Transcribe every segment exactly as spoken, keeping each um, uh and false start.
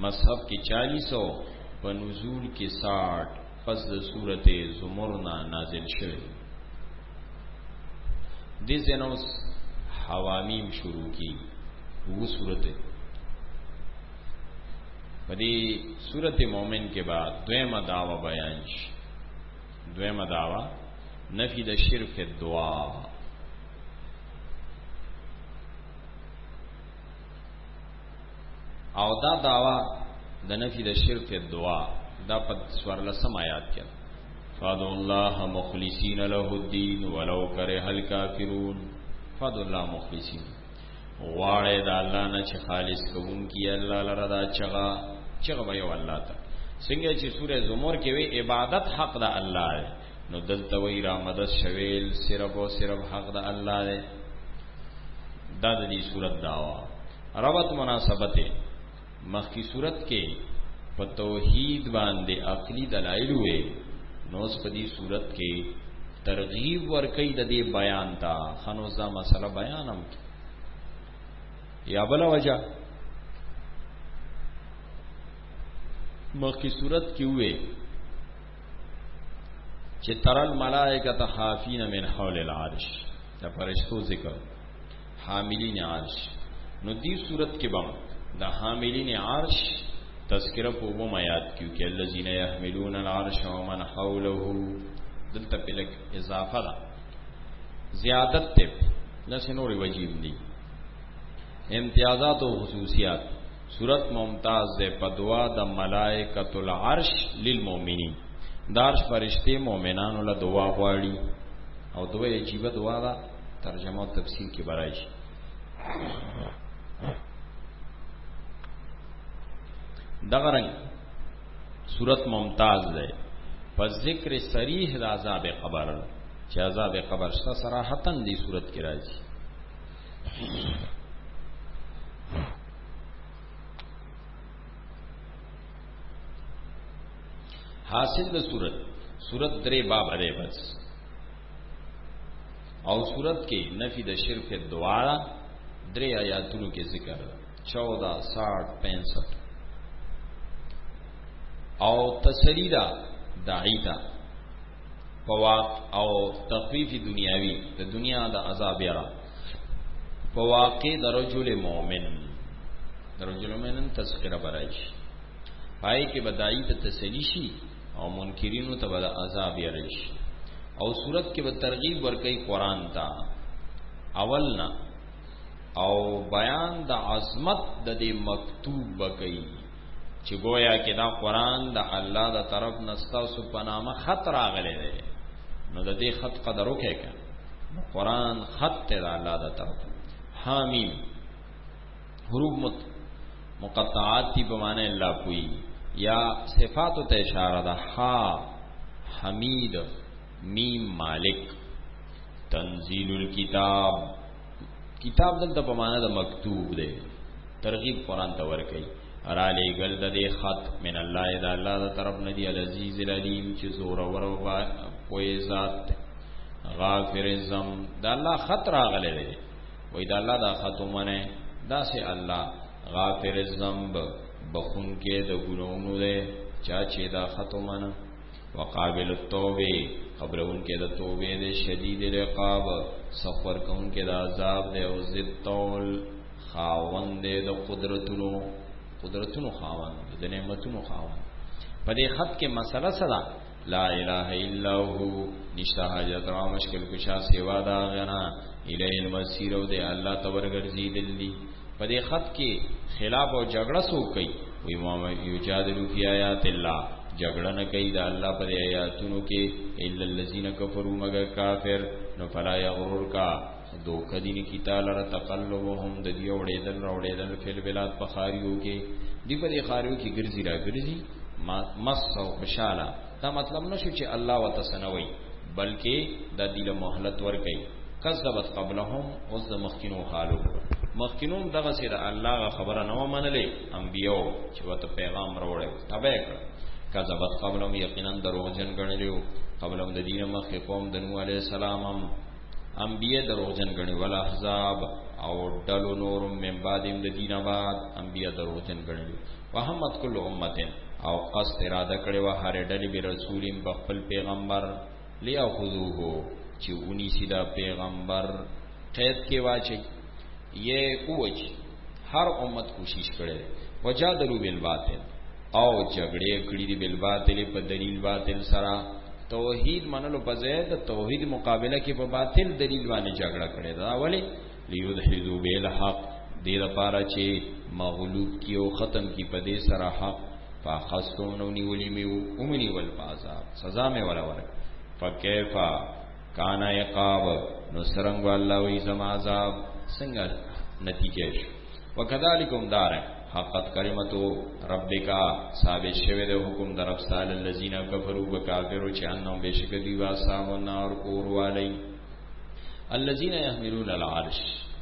مصحف کی چالیسو په نزول کې ساٹھ پس د سورت زمرنا نازل شوه. دې زنوس حوامیم شروع کی وہ سورت پدې سورت مومن کې بعد دویمه دعوه بیان شي. دویمه دعوه نفی د شرک دعا. او دا دعوه د نفی د شرک دعا دا په سورلسم آیات کې فادو الله مخلصین له الدین ولو کرہ الکافرون. فادو الله مخلصین غواړی دا الله نه چې خالص کوون کی الله لره دا چغا چغا به یو الله ته. څنګه چې سوره زمر کې وی عبادت حق د الله دی، نو دلته وی را مدد شویل صرف او صرف حق د الله دی. دا د دې سورۃ دعوا ربط مناسبت مخکی سورۃ کې په توحید باندې عقلی دلایل وې، نو اس په دې سورۃ کې ترغیب ورکې د دې بیان تا خنوزا مسله بیانم یا بل وجہ مخی صورت کی ہوئے چې ترل ملائکۃ حافین من حول العرش، دا فرشتو ذکر حاملین عرش. نو دی صورت کې بم دا حاملین عرش تذکرہ په وم آیات کیو کې الذین یحملون العرش ومن حوله دلته په لک اضافه ده زیادت ته نشه نوري وجیب دي. امتیازات و خصوصیات صورت ممتاز دے پدوا د ملائکۃ العرش للمؤمنین. دارش فرشتے مومنانو له دعا غواړي او دعا عجیب دعا دا ترجمه او تفسیر کې برایش. دغه رنگ صورت ممتاز دے په ذکر صریح د عذاب قبر، چې عذاب قبر شته صراحتن دی صورت کې راځي. حاصل د صورت صورت درې باب لري بس، او صورت کې نفی د شرک دعا درې آیاتونو کې ذکر چودہ ساٹھ پینسٹھ او تسلیدا دعیتا فواق او تخفیف دنیاوی د دنیا د عذاب یرا فواقع د رجل مؤمن د رجل مؤمن تذکرہ برایش پای کې بدایي ته تسلی شي او منکرینو ته بل عذاب یریش. او صورت کې به ترغیب ورکړي قران ته اولنا او بیان د عظمت د دې مکتوب بکئی چې گویا کې دا قران د الله د طرف نستاسو په نامه خط راغلی دی. نو د دې خط قدر وکړئ، قران خط ته د الله د طرف. حامیم حروف مقطعات تی په معنی الله کوي یا صفات ته اشاره ده. ها حمید میم مالک. تنزیل الکتاب کتاب دلته په معنی د مکتوب ده، ترغیب قران ته ورکړي. را لېګل د دې خط من الله د الله د طرف ندی العزیز العلیم چې زور اور او پوی ذات غافر الذم د الله خط راغلی دی. وې د الله دا خط ومنه دا سه الله غافر الذنب بخون کې د ګناونو ده چا چې دا خط ومنه. وقابل التوبه قبلون کې د توبې ده شدید العقاب سفر کون کې د عذاب ده او ذل طول خاوند د قدرتونو قدرتونو خاوند د نعمتونو خاوند. په دې خط کې مسله صدا لا اله الا هو نشته حاجت را مشکل کشا سیوا دا غنا الیه المسیر او د الله تورګرزی دلی. په دې خط کې خلاف او جګړه سو کوي وی ما یجادلو فی آیات الله جګړه نه کوي د الله پر آیاتونو کې الا الذین کفروا مگر کافر. نو فلا یغرر کا دو کدین کی تعالی را تقلبهم د دی وړېدل راوړېدل فل بلاد په خاریو کې دی په دې خاریو کې ګرځي را ګرځي مس او خوشاله. دا مطلب نشو چې الله وتسنوي بلکې د دې له مهلت ور کوي. کذبت قبلهم اوس د مخکینو حالو مخکینوم دغه سره الله خبره نو منلې انبیو چې وته پیغام راوړل تابع کړ. کذبت قبلهم یقینا دروغجن غنلیو قبلهم د دین مخ قوم د نوح علیہ السلام هم انبیاء دروغجن غنی ولا احزاب او ډلو نور من بعد د دین بعد انبیاء دروغجن کړي وحمد کل امه او قصد اراده کړي و هر ډلې به رسولین بخپل پیغمبر لیاخذوه چې اونی سیدا پیغمبر قید کې واچي یہ اوج هر امت کوشش کړي وجادلوا بالباطل او جګړې کړي دي بالباطل په دلیل باطل سره توحید منلو په ځای د توحید مقابله کې په باطل دلیل باندې جګړه کړي دا ولی لیدحذو بالحق دې لپاره چې مغلوب کی او ختم کی په دې سره حق فاخذتم نیولی میو اومنی والعذاب سزا میں ولا ورک فکیفا کانا عقاب نصرنگ والله وی زم عذاب څنګه نتیجه وکذالکم دار حقت کلمتو ربک ثابت شوه د حکم در افصال الذین کفروا وکافروا چې انهم بشکدی واسام النار اور والی الذین يحملون العرش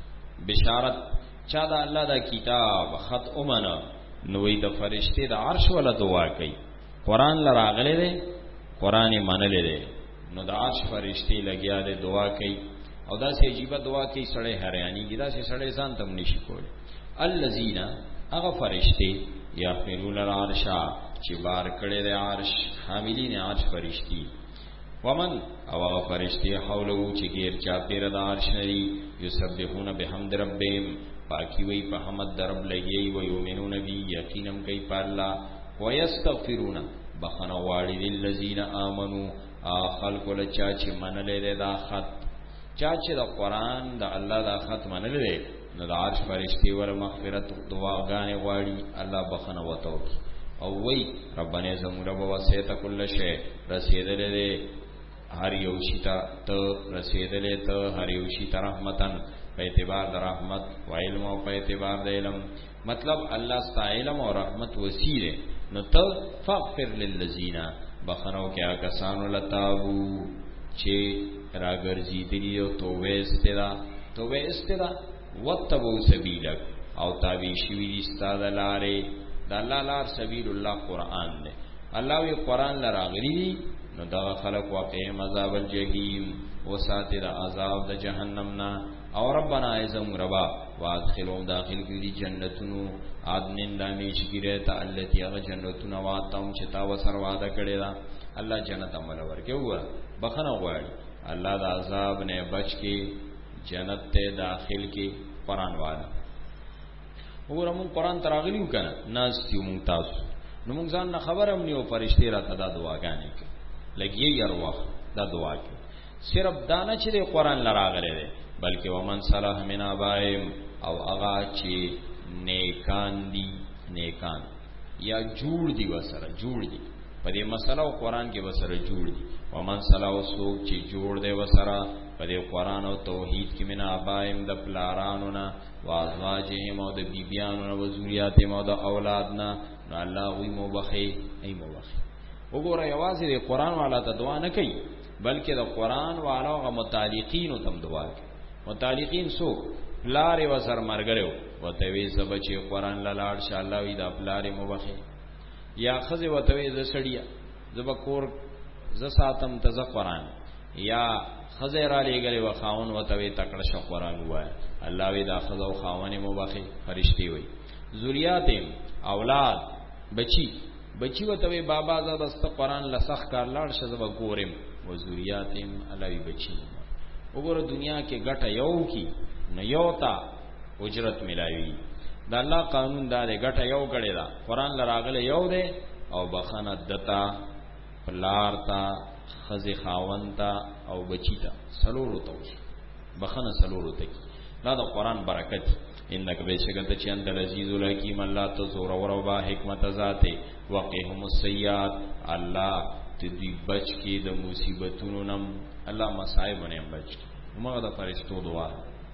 بشارت چا دا الله دا کتاب خط امنا نوې د فرشته د عرش ولا دعا کوي قران لراغله دي قران منلې دي نو د عرش فرشته لګیا دي دعا کوي او دا سه عجیب دعا کوي سړی حیرانی کی دا سه سړی ځان تم نشي کول الذین اغه فرشته یحملون العرش چې بار کړي د عرش حاملین عرش فرشتي ومن او هغه فرشتي حوله چې غیر چا پیر د عرش نری یسبحون بحمد ربهم پاکی وی په حمد درب لګي وي یؤمنون بی یقینم کوي په الله ويستغفرون بخنه واړي للذین آمنو خلق له چا چې منلې دا خط چا چې د قران د الله دا خط منلې نو د عرش فرشتي ور مغفرت دعاګانې واړي الله بخنه وته او وی ربانه زموږ رب واسه کل شی رسیدلې هر یو شیتا ته رسیدلې ته هر یو شیتا رحمتن په اعتبار د رحمت او علم او په اعتبار د علم مطلب الله ستاسو علم او رحمت وسیله نو ته فغفر للذین بخنو کیا کسانو لتابو چې راګرځي دی او توبه استدا توبه استدا وتبو سبیلک او تابع شوی دي ستاد لارې د الله لار سبیل الله قران دی الله وی قران لراغلی دی نو دا خلق واقع عذاب الجحیم وساته د عذاب د جهنم نا او ربنا اعظم ربا وادخلهم داخل کی جنتونو عدن دامیش کی رہتا التی اغ جنتونو واتم چتا وسر وعده کړي دا الله جنت عمل ورکه وګوره بخنه غواړي الله د عذاب نه بچ کی جنت ته داخل کی قران والا وګوره مون قران تراغلیو کنه ناس تیو مون تاسو نو مونږ ځان خبرم نیو فرشتي را ته دا دعاګانې کوي لګي یار وخت دا دعا کوي صرف دانه چې قران لراغله ده بلکې ومن صلاح من ابائم او اغا چې نیکان دي نیکان یا جوړ دي وسره جوړ دي په دې مسله او قران کې وسره جوړ دي ومن صلاح سوق چې جوړ دي وسره په دې قران او توحید کې من ابائم د پلارانو نه وازواجهم او د بیبيانو او ذریاتهم او د اولادنا نو الله وی مو بخي ای مو بخي وګوره یوازې د قران والا ته دعا نه کوي بلکې د قران والا غو متعلقین تم دعا کوي متعلقین سو پلار و سر مرګرو وته وی سبچې قران لاله ان شاء الله وی دا پلار مو بخي یا خزه وته وی ز سړیا زبکور ز ساتم تز قران یا خزه را لګلې و خاون وته وی تکړه ش قران وای الله وی دا خزه او خاون مو بخي فرشتي وی ذریات اولاد بچی بچی وته وی بابا زبست قران لسخ کار لاړ ش زبکورم و ذریاتم الله وی بچی وګوره دنیا کې ګټه یو کی نه یو تا اجرت ملایوي دا الله قانون دا دی ګټه یو کړي دا قران لراغله یو دی او بخنه دتا پلارتا خزي خاونتا او بچیتا سلورو تو بخنه سلورو ته دا د قران برکت انک بشکته چې اند العزیز الحکیم الله تو زور او با حکمت ذاته وقهم السیئات الله تدی بچ کی د مصیبتونو نم الله مصائب نه بچ موږ د فرشتو دعا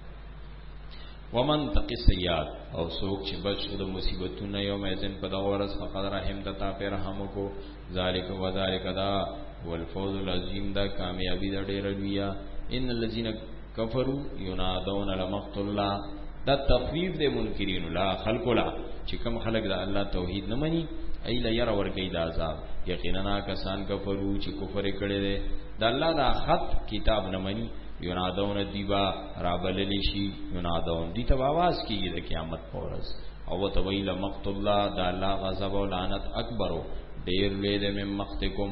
ومن تقی السیئات او سوک چې بچ د مصیبتونو یوم ازن په دغه ورځ فقد رحم تتا پر رحم کو ذالک و ذالک دا والفوز العظیم دا کامیابی دا ډیر لویه ان الذين كفروا ينادون لمقت الله دا تخفیف د منکرین لا خلق لا چې کوم خلق د الله توحید نه مني ایله ير ورګي د عذاب یقینا کسان کفرو چې کفر کړي دي د الله دا خط کتاب نه مني ینادون دیبا رابللی شي ینادون دی ته आवाज کیږي د قیامت پر ورځ او ته ویل مقت الله د الله غضب او لعنت اکبرو ډیر لید مم مختکم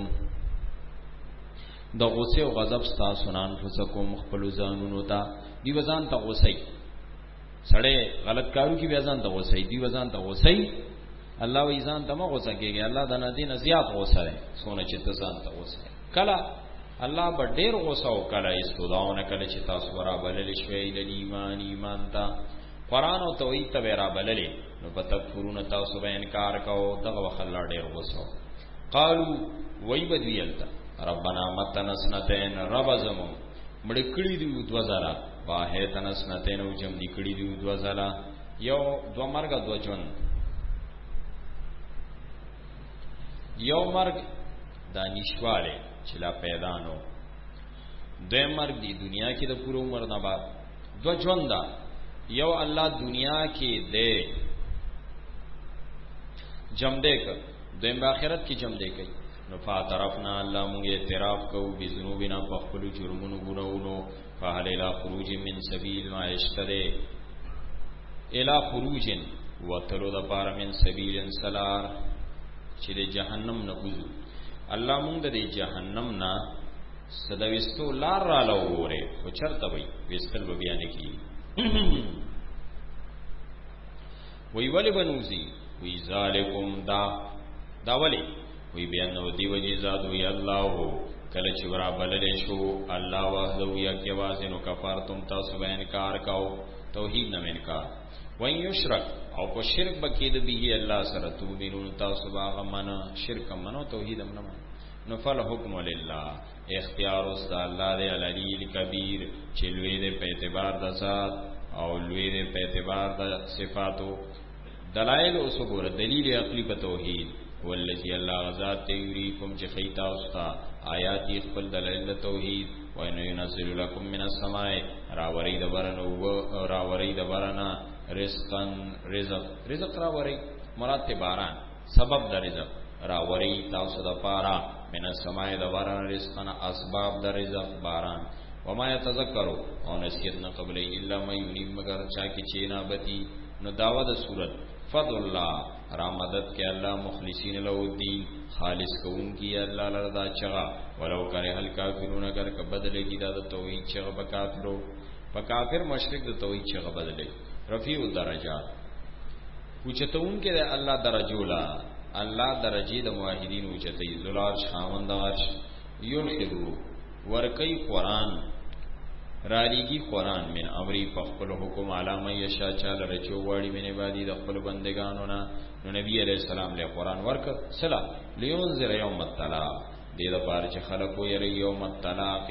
د غصه او غضب تاسو نن فسکم خپل ځانونو ته دی وزن ته غصه سړی غلط کارو کی بیازان ته غصه دی وزن ته غصه الله وی ځان ته مو غصه کیږي الله د ندین زیات غصه ده سونه چې ته ځان ته غصه کلا الله به ډیر غصه او کلا استوداونه کله چې تاسو ورا بلل شوي د ایمان ایمان ته قران او توحید ته ورا بلل نو پتکفرون تاسو به انکار کوو دغه وخلا ډیر غصه قالو وی بدویلتا ربنا متنسنتين رب زمو مړکړی دی دو زرا واه تنسنتين او جم دی کړی دی دو زرا یو دو مرګ دو جون یو مرګ دانشواله چې لا پیدا نو دوی مرګ دی دنیا کې د پوره عمر نه بعد دو ژوند دا یو الله دنیا کې دے جم دے کړ دوی په آخرت کې جم دے کوي نو فاعترفنا الله موږ اعتراف کوو بذنوبنا فخلو جرمونو ګناونو فهل الى خروج من سبيل ما يشتري الى خروج وتلو د پار من سبيل سلار چې د جهنم نه وځو الله موږ د جهنم نه صدويستو لار را لوره او چرته وي وستل بیان کی وی ولی بنوزی وی ذالکم دا دا ولی وی بیانو دی وجی زاد وی الله کله چې ورا بلل شو الله وحده یا کې وازنو کفارتم تاسو به انکار کاو توحید نه انکار وای یشرک او کو شرک بکید به الله سره تو مینون تاسو باغ من شرک منو توحید هم نه نو فل حکم لله اختیار است الله دی العلی الکبیر چې لوی دی په اعتبار د ذات او لوی دی په اعتبار د صفاتو دلائل او صبر دلیل عقلی په توحید والذي الله غزاد تیریکم چې خیتا اوستا آیات خپل دلائل توحید و ان ينزل لكم من السماء راوری دبرن او راوری دبرن رزقا رزق رزق راوری مراد ته باران سبب د رزق راوری تاسو د پارا من السماء دبرن رزقا اسباب د رزق باران وما يتذكروا او نسیت نه قبل الا ما ينيب مگر چا کی چینا بتی نو داوا د صورت فضل الله را مدد کې الله مخلصین له الدين خالص کون کی الله لردا چغا ولو کرے هل کافرون اگر ک بدلے کی د توحید چغا بکافرو پکافر مشرک د توحید چغا بدلے رفیع الدرجات اوچتون کې الله درجولا الله درجه د موحدین اوچتې ذلال شامند عرش یلخذو ورکی قران رالیگی قرآن من امری فخپل حکم علامه یشا چال رچو واڑی من عبادی د خپل بندگانو نا نو نبی علیہ السلام له قرآن ورک سلا لینذر یوم الطلاق دې د پاره چې خلکو یری یوم الطلاق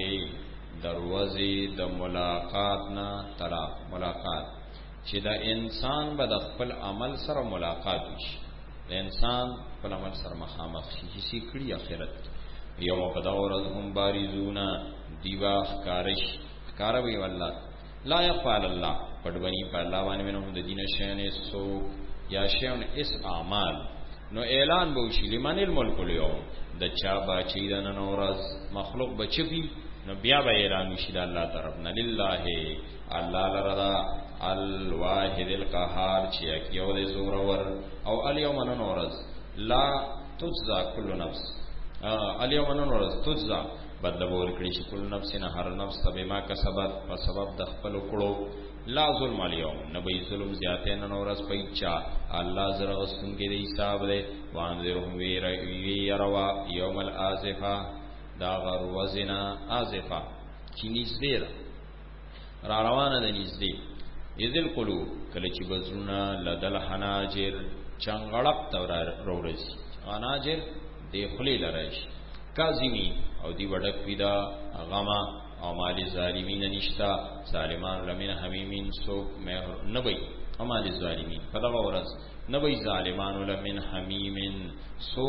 دروازه د ملاقات نا طلاق ملاقات چې دا انسان به د خپل عمل سره ملاقات وشي د انسان خپل عمل سره مخامخ شي چې کړي اخرت یوم قدورز هم باریزونا دیوا خارش کاروي والله لا يقال الله پډونی په الله باندې منو د دین شین سو یا شین اس اعمال نو اعلان به وشي لمن الملک اليوم د چا باچی د نورز مخلوق بچبي نو بیا به اعلان وشي د الله طرف نه لله الله لرضا الواحد القهار چې یو د زور ور او اليوم نورز لا تجزا كل نفس اليوم نورز تجزا بدلور کړي چې کل نفس نه هر نفس تبه ما کسبت په سبب د خپل کړو لا ظلم اليوم نبي ظلم زیاته نه نورس پېچا الله زره وسنګي دی حساب دی وانذرهم ويروا يوم الازفه دا غر وزنا ازفه چې نږدې را روانه ده نږدې اذل قلوب کله چې بزرونه لدل حناجر چنګړپ تور ورورسي حناجر دی خلی لرش کاظمی او دی وډک پیدا غما او مال ظالمین نشتا ظالمان لمن حمیمین سو مهر نبی او مال ظالمین فدغه ورځ نبی ظالمان لمن حمیمین سو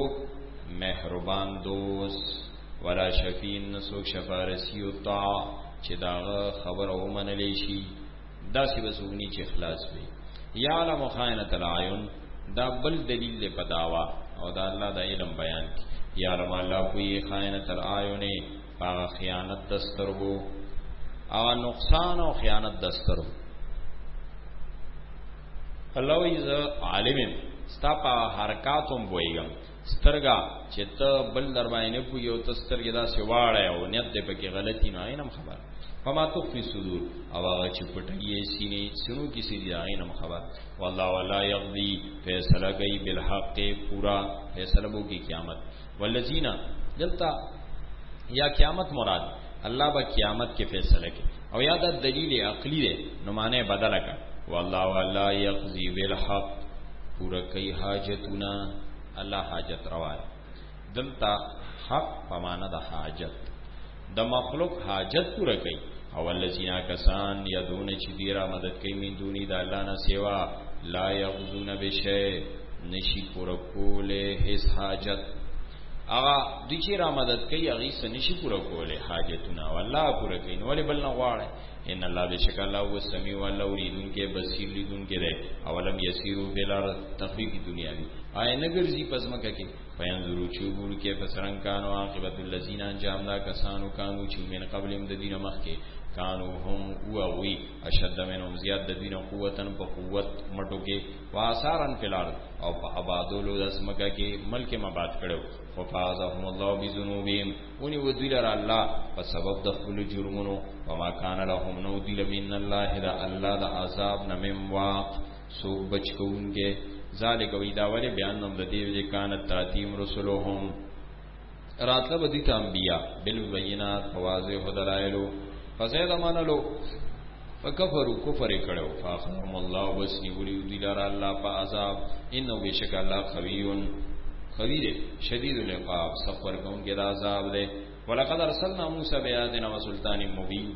مهربان دوست ولا شفین سو شفارسی او تا چې داغه خبر او منلی شي داسې وسونی چې اخلاص وي یعلم خائنۃ العیون دا بل دلیل په داوا او دا الله د علم بیان کی یعلم الله کوئی خائنۃ العیون پاغ خیانت دسترگو او نقصان او خیانت دسترو الله وی ز عالم ستا په حرکاتم وایګم سترګا چې ته بل در باندې پوي او تسترګا دا سیواړه او نیت دې پکې غلطی نه اينم خبر فما تخفي صدور او هغه چې پټي سینې سنو کې سړي اينم خبر والله ولا يقضي فیصله کوي بالحق پورا فیصله وو کی قیامت والذین دلتا یا قیامت مراد الله با قیامت کې فیصله کوي او یا د دلیل عقلی دی نو معنی بدل کړه والله ولا يقضي بالحق پورا کوي حاجتنا الله حاجت روا دلتا حق په معنا د حاجت د مخلوق حاجت پورا کوي او الذين کسان يدون چې دیره مدد کوي من دوني د الله نه سیوا لا يغزون بشيء نشي پورا کوله هیڅ حاجت اغا د چې را مدد کوي هغه څه نشي پورا کوله حاجتونه والله پورا کوي نو ولې بل نه غواړي ان الله بشک الله هو السميع والاوریدون کې بصیر لیدون کې ده اولم یسیرو بلار تخفیف دنیاوی آی نګرځي پزماکه کې پینځرو چوبور کې پسرنګ کانو عاقبت الذین انجام دا کسانو کانو چې من قبلم د دین مخ کې کانو هم او وی اشد منهم زیاد د دین قوتن په قوت مټو کې واثارن فلال او په آبادولو د اسمکه کې ملک مباد کړو ففازهم الله بذنوبهم ونی ودیلر الله په سبب د خپل جرمونو وما کان لهم نو دیل من الله دا الله د عذاب نمم واق سو بچکونګه ذالک ویدا ولی بیان نم د دې چې کانت تاتیم رسولهم راتله بدی ته انبیا بالبینات فواضح دلایلو فزید منلو فکفروا کفر کړو فاخرهم الله وسنی ولی دیلر الله په عذاب انه بشک الله خویون خبیر شدید العقاب سفر کون کې دا عذاب ده ولقد ارسلنا موسی بیااتنا وسلطان مبین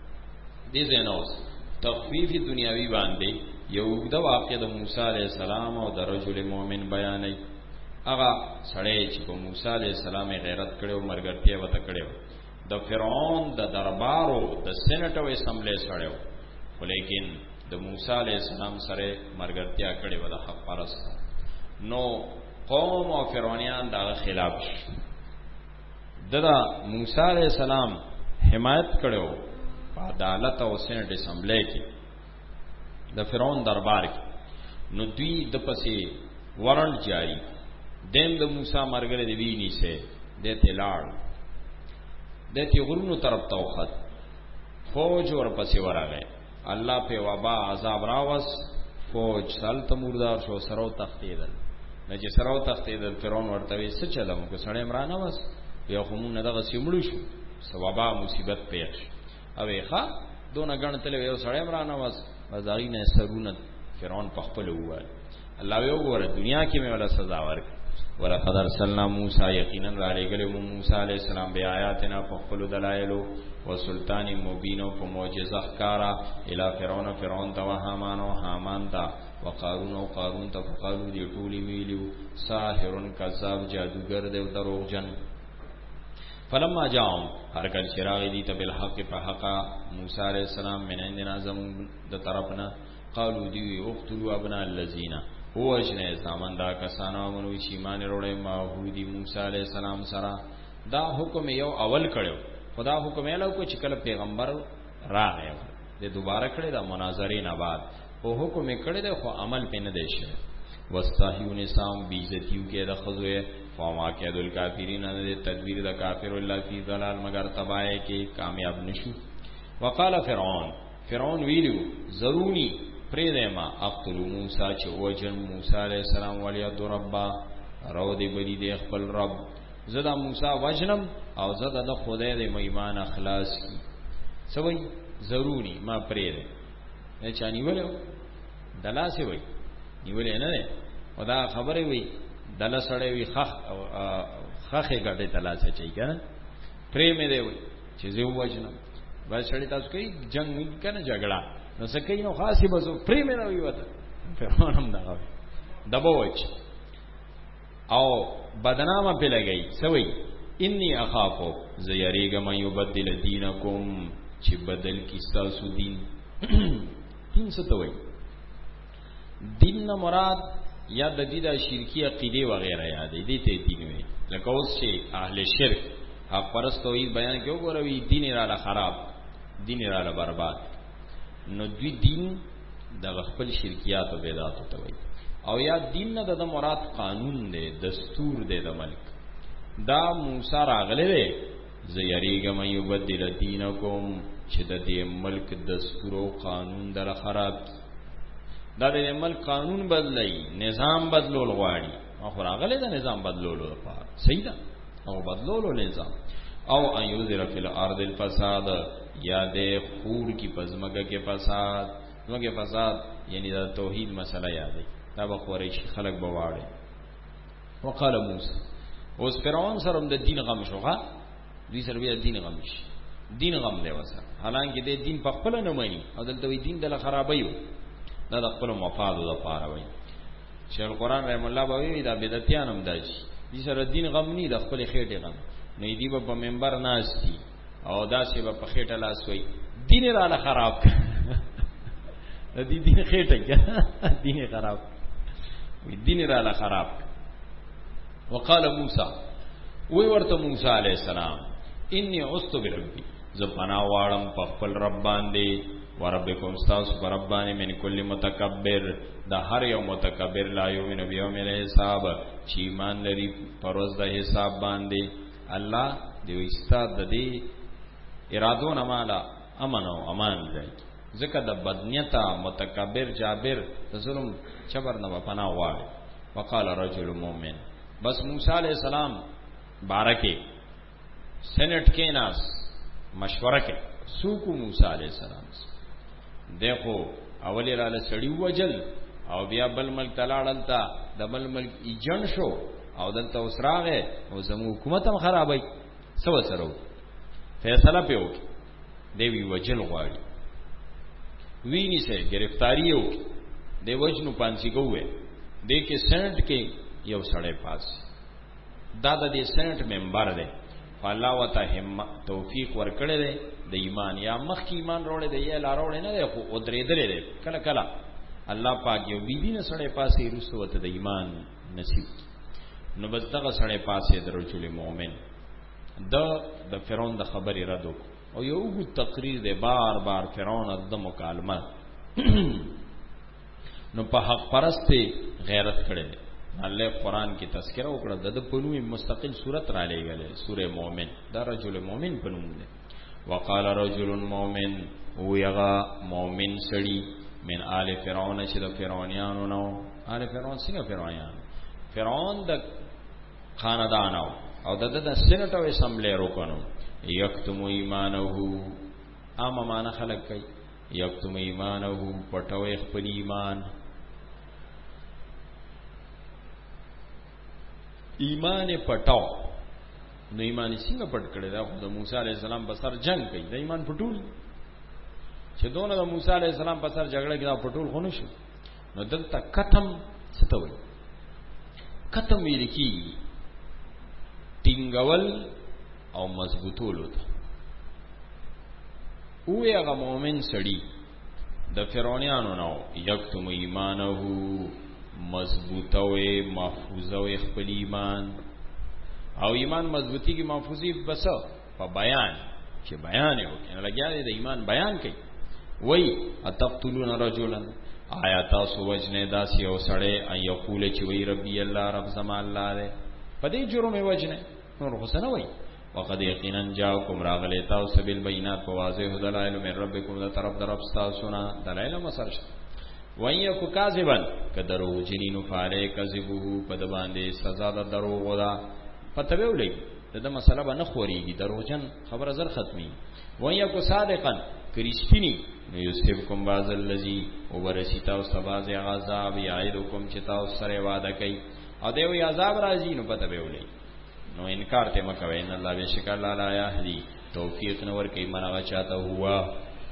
دې زینوس تخفیف دنیاوی باندې یو د واقع د موسی علی السلام او د رجل مؤمن بیانې هغه سړی چې په موسی علی السلام غیرت کړو مرګرتیا وته کړو د فرعون د دربارو د سېنټ او اسمبلی سره ولیکن د موسی علی السلام سره مرګرتیا کړې و د حق پرست نو قوم او فرعونیان دا خلاف ددا موسی علیہ السلام حمایت کړو په عدالت او سېنټ اسمبلی کې د فرعون دربار کې نو دوی د پسې وارنټ جاری دیم د موسی مرګره دی ویني سه دته لاړ دته غرونو طرف ته وخت فوج ور پسې ورغه الله په وبا عذاب راوس فوج سال تموردار شو سرو تختیدل نه چې سراو تختې د فرعون ورته وي څه چلم کو سړی عمرانه وس یو خمون دغه سیمړو شو سببا مصیبت پیښ اوې ښا دونه غنتل یو سړی عمرانه وس بازاري نه سرونه فرعون په خپل ووال الله یو ګوره دنیا کې مې ولا سزا ورک ولقد ارسلنا موسی یقینا را لګلو موسی علی السلام بیا آیاتنا په خپل دلایلو او سلطان مبین او په معجزه ښکارا الی فرعون فرعون ته هامان او هامان ته وقارون او قارون ته فقالو دی ټولی ویلو ساحرن کذاب جادوگر دی او دروغجن فلما جاءهم هر کله چراغ دی ته بالحق په حق موسی علیہ السلام من عندنا زم د طرفنا قالو دی اقتلوا ابناء الذين هو جن زمان دا کسانو منو چې ایمان وروړي ماحودی موسی علیہ السلام سره دا حکم یو اول کړو خدا حکم یې لو کو چې کله پیغمبر راغی د دوباره کړی دا مناظرې نه بعد او حکم کړی دی خو عمل پې نه دی شوی واستحیون نسام بیزتیو کې د خزوه فما کېد الکافرین د تدبیر د کافر الله فی ضلال مگر تبای کې کامیاب نشو وقال فرعون فرعون ویلو ضروري پرې ما اقتل موسی چې وجن موسی علیہ السلام ولی ربا رو دی بلی دی خپل رب زدا موسی وجنم او زدا د خدای د ایمان اخلاص کی سوي ضروري ما پرې نه چانی ولو دلاسه وي نیولې نه ده ودا خبره وي دلا سړی وي خخ خخه غټه دلاسه چي کنه پرې مې دی وي چې زه وژنم بس سړی تاسو کوي جنگ کنه جګړه نو سکه نو خاصي بزو پرې مې نه وي وته فرعون هم دا دبوچ او بدنامه په لګي سوي انی اخافو زیریګم یبدل دینکم چې بدل کی تاسو دین دین څه ته وایي دین نه مراد یا د دې د شرکی عقیده وغیرہ یاد دي ته دین وي لکه اوس چې اهل شرک حق پرست توحید بیان کې وګوروي دین را خراب دین را برباد. نو دوی دین د خپل شرکیات او بدعات ته وایي، او یا دین نه د مراد قانون دی، دستور دی د ملک. دا موسی راغله دی زیریګم یبدل دینکم چې د دې ملک دستور او قانون در خراب، دا د ملک قانون بدلای، نظام بدلول غواړي، او راغله د نظام بدلولو لپاره صحیح ده، او بدلولو نظام او ان یذر فی الارض الفساد، یا د خور کی پزماګه کې فساد، نوګه فساد یعنی د توحید مسله یادې، دا به قریشی خلق بواړي. وقال موسی، اوس فرعون سره د دین غم شوغه، دوی سره د دین غم شي، دین غم دی وسه، حالانکه د دین په خپل نه مانی، او دلته وی دین د خرابایو، دا د خپل مفاد لپاره وای. شیخ القرآن رحم الله بوي دا بدعتيان هم داش، دي سره دین غم ني، د خپل خېټه غم نه دی. په منبر ناشتي او داسې په خېټه لاس وای، دین را خراب د دې دین خېټه دین خراب وي، دین را خراب. وقال موسی، وی ورته موسی علیہ السلام، انی عذت بربی، زپنا واړم په خپل رب باندې، وربکم استاس بربانی من کل متکبر، دا هر یو متکبر لا یؤمن بیوم الحساب، چې ایمان لري پروز د حساب باندې. الله دی استاد د دې ارادو نه مالا امن او امان دی، ځکه د بدنیتا متکبر جابر د ظلم چبر نه پناه غواړي. وقال رجل مؤمن، بس موسی علیہ السلام بارکه سینٹ کې ناس مشوره کې سوکو موسی علیہ السلام، دیکھو اولی را لسړی وجل او بیا بل ملک تلاړل تا د بل ملک ایجن شو او دلته وسراغه او زمو حکومت هم خرابای، سو سره فیصله پیو دی وی وجل غواړي، ویني سه گرفتاری یو دی وجنو پانسی کوه دی کې سنټ کې یو سړی پاس، دا د دې سنټ ممبر دی، الله وته همت توفیق ورکړي دی د ایمان، یا مخ کی ایمان وروړي دی یا لار وروړي نه دی، خو او درې درې دی کله کله الله پاک یو بی بی نه سړی پاسې رسو وته د ایمان نصیب. نو بس دغه سړی پاسې د رجل مؤمن د د فرعون د خبرې رد او یو وګ تقریر دی، بار بار فرعون د مکالمه نو په حق پرسته غیرت کړي. الله قرآن کی تذکرہ وکړه، د پنوې مستقل صورت را لېږله، سوره مؤمن، دا رجل مؤمن پنوم ده. وقال رجل مؤمن، او یغا مؤمن سړي من آل فرعون، چې د فرعونانو نو، آل فرعون څنګه فرعونان، فرعون د خاندان او د د سنټ او اسمبلی روکنو، یکتم ایمانه، اما معنا خلق کوي یکتم ایمانه، پټوي خپل ایمان، ایمان پټاو. نو ایمان څنګه پټ کړی دا؟ د موسی علی السلام په سر جنگ کوي، د ایمان پټول چې دونه د موسی علی السلام په سر جګړه کې دا پټول خو نشو. نو دلته ختم ستوي، ختم ویل کی ټینګول او مضبوطول وته. او هغه مؤمن سړی د فرعونانو نو، یکتم ایمانه، مضبوطوي محفوظوي خپل ایمان، او ایمان مضبوطی کی محفوظی بس په بیان، چې بیان یو کنه لګیا دی ایمان بیان کوي. وای اتقتلون رجلا، آیا تاسو وجنه داسې او سړی ان یقول چې وی ربي الله رب زما الله دې، په دې جرم وجنه نور حسنه وای. وقد یقینا جاءکم راغلی تاسو بالبينات، واضح دلائل من ربکم، د طرف در رب تاسو نه دلائل مسرش. وَيَكُ كَاذِبًا، کدرو جنینو فعلی کذبه، پد باندې سزا د دروغ ده، پته ویلې دا مسله به نه خوريږي، دروغجن خبره زر ختمي. وَيَكُ صادقًا، کرشتنی نو یصيبکم بعض الذی، وبرسیتا واستباز عذاب یعدکم، چې تاسو سره وعده کوي او دوی عذاب راځي، نو پته ویلې نو انکار ته مکوئ. ان الله بشک الله لا یهدی، توفیق نور کوي منغه چاته هوا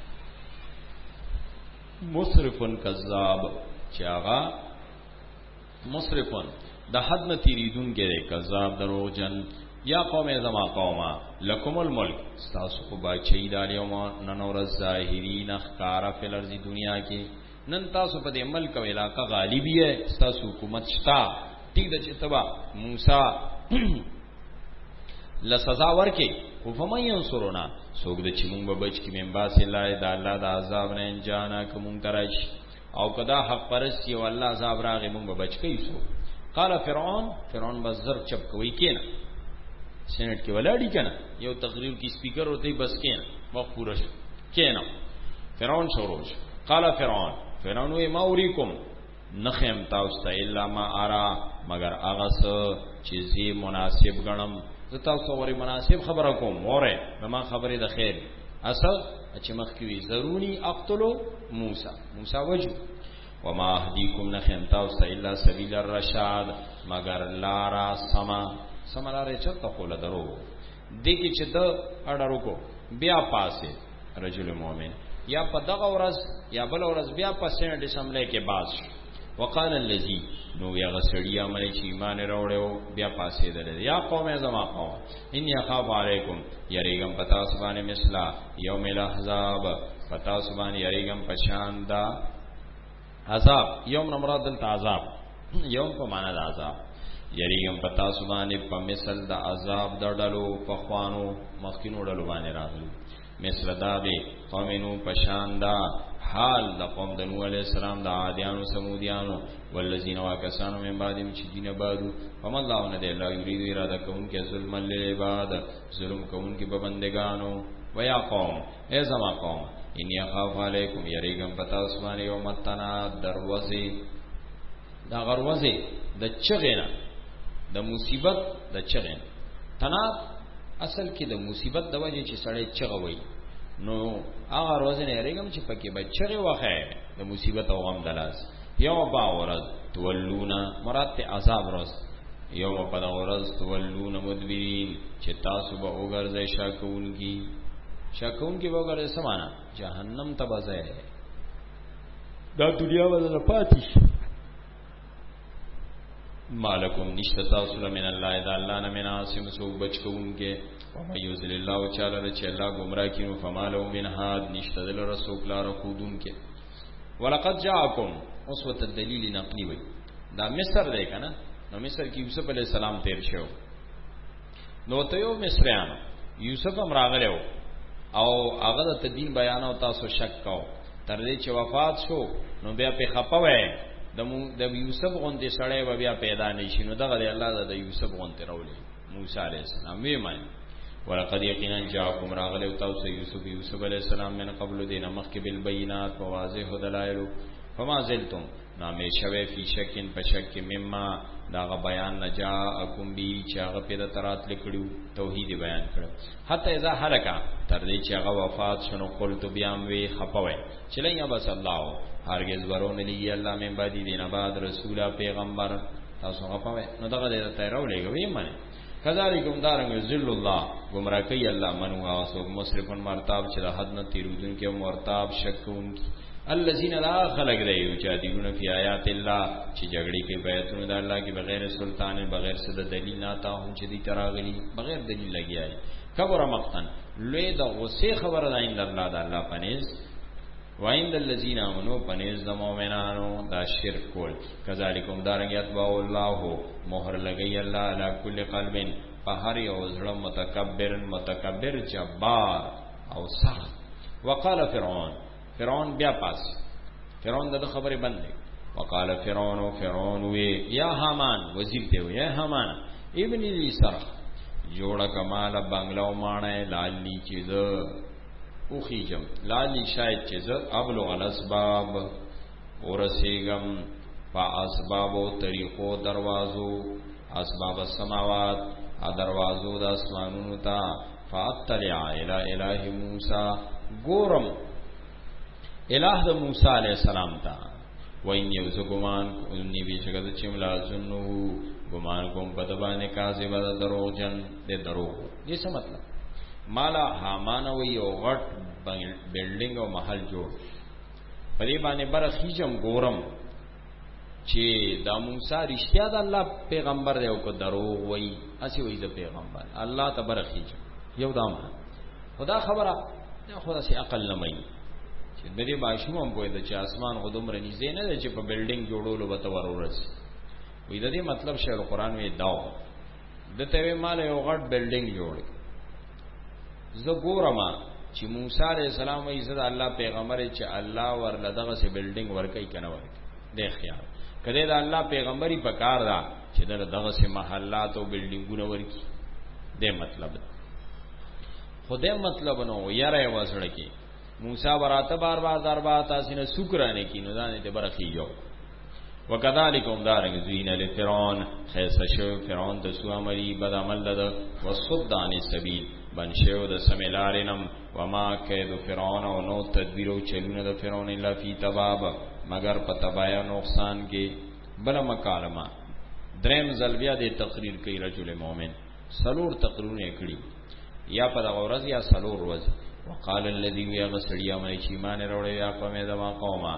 مسرفن کذاب، چاغا مسرفن د حد نه تیریدون کې کذاب دروغجن. یا قوم زما قوما لکم الملک، تاسو کو بچی دالی او نن اور ظاهرین اخکارا فل ارض دنیا کې، نن تاسو په دې ملک او علاقہ غالیبی ہے، تاسو حکومت شتا ټیک د چتبا موسی لسزا ورکه او فمن ينصرنا سوګ د چې مونږ به بچ کی من باس الله د الله د عذاب نه جانا کوم ترش او کدا حق پرستی او الله عذاب راغی مونږ به بچ کی سو قال فرعون فرعون بزر چپ کوي کینا سینټ کې ولاړی کنه یو تقریر کی سپیکر ہوتے بس کینا وخت پورا کینا فرعون شروع قال فرعون فرعون وی ما اوریکم نخیم تاسو ته الا ما ارا مگر هغه څه چې زی مناسب غنم زه تاسو ورې مناسب خبره کوم وره ما خبره د خیر اصل چې مخکوي ضروري اقتلوا موسی موسی وجو وما اهديكم نخیم تاسو ته الا سبیل الرشاد مگر لارا سما سما لارې چرته کوله درو دګي چې د اډرو کو بیا پاسه رجل مؤمن یا په دغه ورځ یا بل ورځ بیا په سینټ اسمبلی کې باز وقال الذي نو یا غسړیا مې چې ایمان راوړو بیا پاسې درې یا قوم زما قوم ان يخاف علیکم یریګم پتا سبانه مثلا یوم الاحزاب پتا سبانه یریګم پشان دا عذاب یوم مراد العذاب یوم په معنا د عذاب یریګم پتا سبانه په مثل د عذاب دړلو په خوانو مخکینو ډلو باندې راغلو مثل دا به قومینو پشاندا حال د قوم د نوح علیہ السلام د عادیانو سمودیانو والذین واکسانو من بعدهم چې دینه بادو فم الله نه دی الله یرید اراده کوم کې ظلم للعباد ظلم کوم کې بندگانو ویا قوم ای زما قوم ان یخاف علیکم یریګم پتا اسمان یوم التنا دروازه دا غروازه د چغینا د مصیبت د چغین تنا اصل کې د مصیبت د وجه چې سړی چغوي نو هغه روزنه یریګم چې پکې بچره وخه د مصیبت او غم دلاس یوم با ورځ تولونا مراد ته عذاب روز یوم په دا ورځ تولونا مدبرین چې تاسو به وګرځي شاکون کی شاکون کی وګرځي سمانا جهنم ته بځه دا دنیا بدل پاتې مالکم نشتا تاسو من الله اذا الله نه من عاصم سو بچ کوونکې او یذل الله تعالی چې الله گمراه کینو فمالو من هاد نشتا دل رسول لار خودونکې ولقد جاءکم اسوه الدلیل نقلی وی دا مصر دی کنه نو مصر کې یوسف علی السلام تیر شو نو ته یو مصریان یوسف هم راغلو او هغه د تدین بیان او تاسو شک کو تر دې چې وفات شو نو بیا په خپوي د د یوسف غونډه سړی و بیا پیدا نشي نو دغه الله د یوسف غونډه راولي موسی علیہ السلام وی مای ولقد یقینا جاءکم راغله تاسو یوسف یوسف علیہ السلام من قبل دین مخک بالبينات وواضح دلائل فما زلتم نامه شوه فی شکین پشک مما داغه بیان نجاءکم بی چې هغه پیدا ترات لیکړو توحید بیان کړو حتی اذا هلکا تر دې چې هغه وفات شنو قلت بیام وی خپوي چې لنګ بس الله هرگز ورون لی الله من بعد دین بعد رسول پیغمبر تاسو خپوي نو دغه دې ته راولېږي معنی کذالکم دارنګ ذل الله گمراه کوي الله منو اوسو مسرفن مرتاب چې حد نه تیرودن کې مرتاب شکون الذين لا خلق دی یجادلون فی آیات الله چې جګړې کوي بیتونه د الله کې بغیر سلطان بغیر صد دلیل نه تا هم چې دی تراغلی بغیر دلیل لګیای کبر مقتن لوی د غصه خبره ده ان الله د الله پنيز وایند الذين امنوا پنيز د مؤمنانو دا شرک کول کذالکم دارنګ اتباع الله مہر لګی الله علی کل قلب په هر یو زړه متکبر متکبر جبار او سخت وقال فرعون فرعون بیا پاس فرعون د خبره بند وقال فرعون فرعون وی یا حامان وزیر ته وی یا حامان ابن لی سرخ جوړه کمال بنگلاو مانه لالی چیز او خیجم لالی شاید چیز ابلغ الاسباب ورسیگم با اسباب و طریقو دروازو اسباب السماوات دروازو د اسمانونو تا فاطلع الى اله موسی ګورم الہ د موسی علیہ السلام تا وین یوز گمان انی بیشکد چملا زنو گمان کوم بدبانه کاذب د دروغجن د دروغ دې څه مطلب مالا حامان وی او غټ بلډینګ او محل جوړ پدې باندې بر خیجم ګورم چې دا موسی رښتیا د الله پیغمبر دی او کو دروغ وی اسی وی د پیغمبر الله تبارک خیجم یو دام خدا خبره خدا سي عقل نه مې د دې ماشوم هم کوی د چې اسمان غدوم رنيزه نه چې په بلډینګ جوړولو به تور ورس وې د دې مطلب شعر قرآن وی داو د ته مال یو غټ بلډینګ جوړ زه ګورم چې موسی علیہ السلام یې زړه الله پیغمبر چې الله ورله دغه سه بلډینګ ورکې کنه ورکې د خیال کله دا الله پیغمبري پکار دا چې دغه سه محلات او بلډینګونه ورکی دې مطلب خدای مطلب نو یاره وسړه کې موسی براته بار بار دربار تاسو نه شکرانه کینو دا نه برخي یو وکذالکم دارنګ زین لفرعون خیسشو فرعون د سو امری بد عمل د وصد عن السبیل بنشو د سمیلارنم وما کید فرعون او نو تدبیر او چلونه د فرعون الا فی تباب مگر په تبایا نقصان کې بل مکالمه دریم زلبیا د تقریر کوي رجل مؤمن سلور تقرونه کړي یا په دغه ورځ یا سلور ورځ وقال الذي يغسل من ایمان وروړي یا قومه دما قومه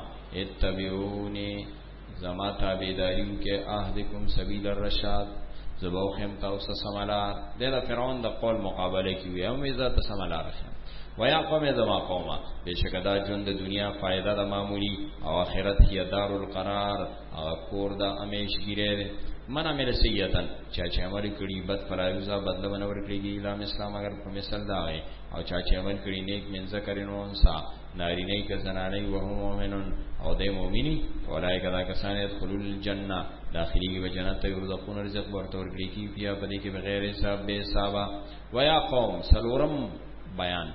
اتبعوني زما تابعداریو کې اهدکم سبیل الرشاد زبوخم تاسو سمالار د فرعون د قول مقابله کې وي او عزت سمالار ویا قوم دما قومه بشکدا ژوند د دنیا فائدہ د معمولی او آخرت هي دار القرار او کور د امیشګیره من عمل سیئتن چا چې عمل کړي بد فرایضه بدله ونور کړي اسلام اسلام اگر په مثال دا وي او چا چې عمل کړي نیک من ذکرن او انثى ناری نه ک زنانه او هم مؤمنون او د مؤمنی اولای کدا کسان يدخلوا الجنه داخلي به جنت ته ورزقون رزق ورته ورکړي کی بیا پدې کې بغیر حساب به حساب ویا قوم سلورم بیان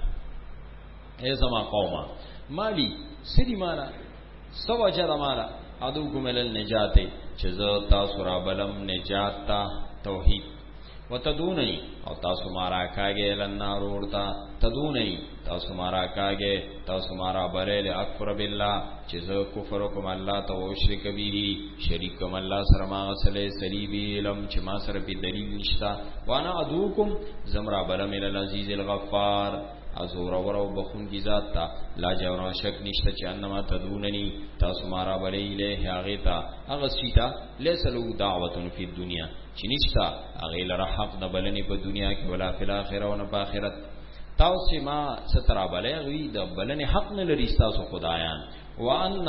اے زما قومه مالی سری مالا سو اجر مالا ادو کومل النجات چې زه تاسو را بلم نجات تا توحید وتدونی او تاسو مارا کاګه لنار ورتا تدونی تاسو مارا کاګه تاسو مارا بره له اکبر بالله چې زه کفر کوم الله ته او شرک به شریک کوم الله سره ما اصله صلیبی علم چې ما سره په دلیل نشتا وانا ادوکم زمرا بلم العزیز الغفار ازور ورو بخون کی ذات تا لا جوړ شک نشته چې انما تدوننی تاسو مارا بلې له هغه تا هغه سیتا لیس له دعوت فی الدنیا چې نشتا هغه لره حق د بلنی په دنیا کې ولا فی الاخره او نه په آخرت تاسو ما سترا بلې وی د بلنی حق نه لري تاسو خدایان وان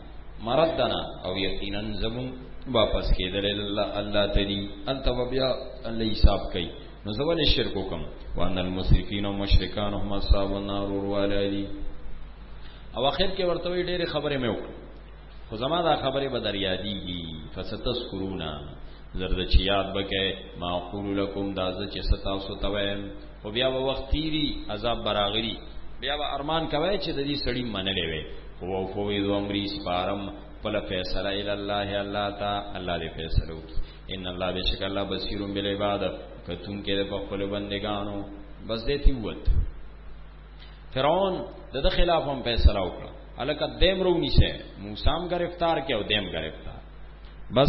مردنا او یقینا زمون واپس کېدل الله الله تعالی انت وبیا الله حساب کوي نو زول شرک کوم وان المسرفین او مشرکان هم اصحاب النار وروالی او اخر کې ورته ډېر خبره مې وکړه خو زما دا خبره به در یادېږي فستذکرونا زرد چې یاد بکې ما اقول لكم دا چې ستاسو تویم خو بیا به وخت تیری عذاب براغلی بیا به ارمان کوي چې د دې سړی منلې وي او فوید امری سپارم فل فیصله الی الله الله تا الله دې فیصله وکړي ان الله بشک الله بصیر بالعباد کتون کې په خپل بندگانو بس دې تیوت فرعون د خلاف هم فیصله وکړه الکه دیم رونی سے موسی هم گرفتار کړو دیم گرفتار بس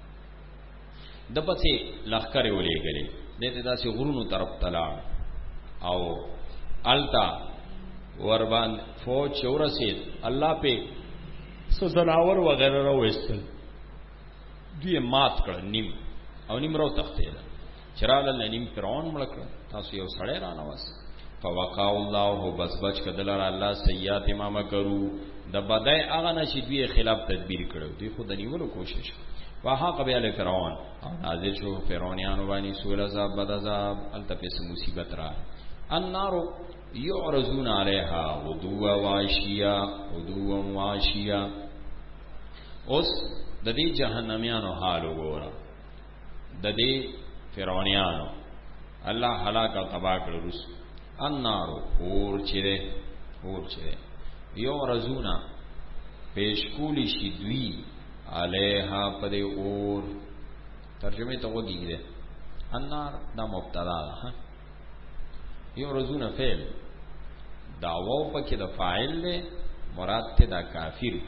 د پڅې لخر ولې غلې دته داسې غرونو طرف تلا او التا وربان فوج چورسید الله په سزناور وغیرہ رو استل دوی مات کړ نیم او نیم رو تختید چرال نیم فرعون ملک تاسو یو سړی را نواس فوقا الله بس بچ کدل را الله سیئات ما مکرو د بدای هغه نشي دوی خلاف تدبیر کړو دوی خود نیولو کوشش واها قبیل فرعون او نازل شو فرعونانو باندې سول عذاب بد عذاب التفس مصیبت را النار یعرضون علیها غدوا وعشیا غدوا وعشیا اوس د دې جهنميانو حال وګوره د دې فرعونانو الله هلاک او تباہ کړو رس النار اور چره اور چره یعرضون پیش کولی شي دوی علیها پر اور ترجمه ته وګیږي النار دا مبتدا ده یو رزونه فعل دعوو پکې د فاعل له مراد ته دا کافر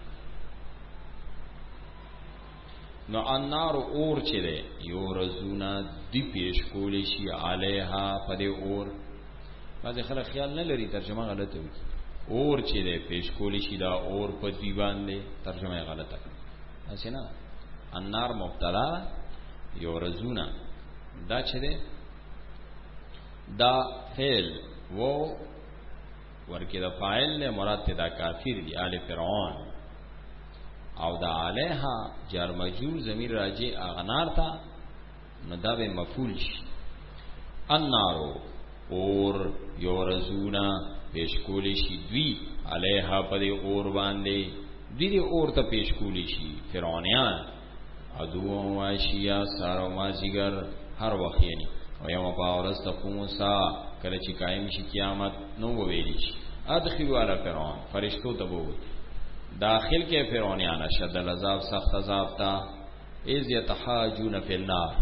نو النار اور چې ده یو رزونه دی پیش کولې شي علیها پر اور بعض خلک خیال نه لري ترجمه غلطه وي اور چې ده پیش کولې شي دا اور په دی باندې ترجمه غلطه اسنه النار مبتلا یو رزونه دا چې ده دا فعل وو ورکی دا فاعل نے مراد تے دا کافر دی آل فرعون او دا علیہا جار مجرور ضمیر راجع اغنار تا نو دا به مفعول شي النارو اور یورزونا پیش کولی شي دوی علیها پدی اور باندې دوی دی اور ته پیش کولی شي فرعونیان ادو واشیا سارو مازیګر هر وخت یعنی او یوم باورس تقوم سا کله چې قائم شي قیامت نو ویلی شي ادخلوا علی فرعون فرشتو ته وو داخل کې فرعونیان شد العذاب سخت عذاب تا اذ یتحاجون فی النار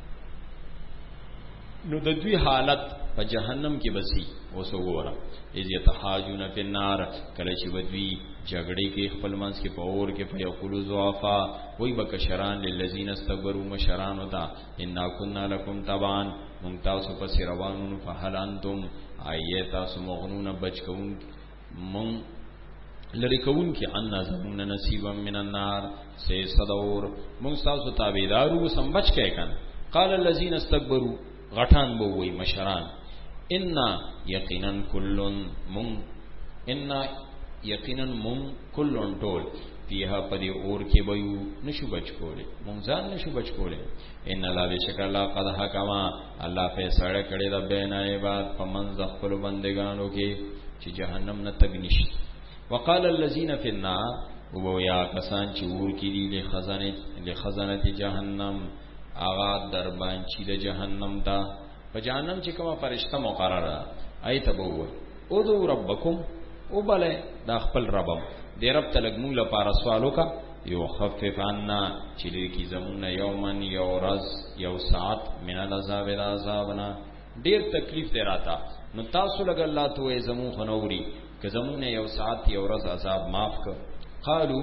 نو د دوی حالت په جهنم کې بسی اوس وګوره اذ یتحاجون فی النار کله چې بدوی جګړې کې خپل منځ کې په اور کې په یقول ضعفا وای بکشران للذین استكبروا مشران وتا ان كنا لكم تبعا ممتاز پس روانون فهل انتم ایتا سمغنون بچکون من لری کون کی ان زمون نصیبا من النار سے صدور من تاسو تابعدارو سم بچ کې کن قال الذين استكبروا غټان بو وی مشران ان یقینا کلن من ان یقینا من کلن ټول فیها پدی اور کې بيو نشو بچ کوله مونږ ځان نشو بچ کوله ان لا بشک الله قد حکما الله فیصله کړی د بین عباد پمن خپل بندگانو کې چې جهنم نه تګ نشي وقال الذين في النار وبو یا کسان چې ور کې دي له خزانه له خزانه جهنم آغا دربان چې د جهنم دا په جهنم چې کومه فرشتہ مقرره ایت بو او دو ربکم او بل دا خپل ربم دی رب تلګمو لپاره سوالو کا یو خفف عنا چې لکی زمون یومن یورز یو ساعت من العذاب العذابنا ډیر تکلیف دی راتا نو تاسو لګ الله ته زمون خنوري که زمون یو ساعت یو ورځ عذاب معاف ک قالو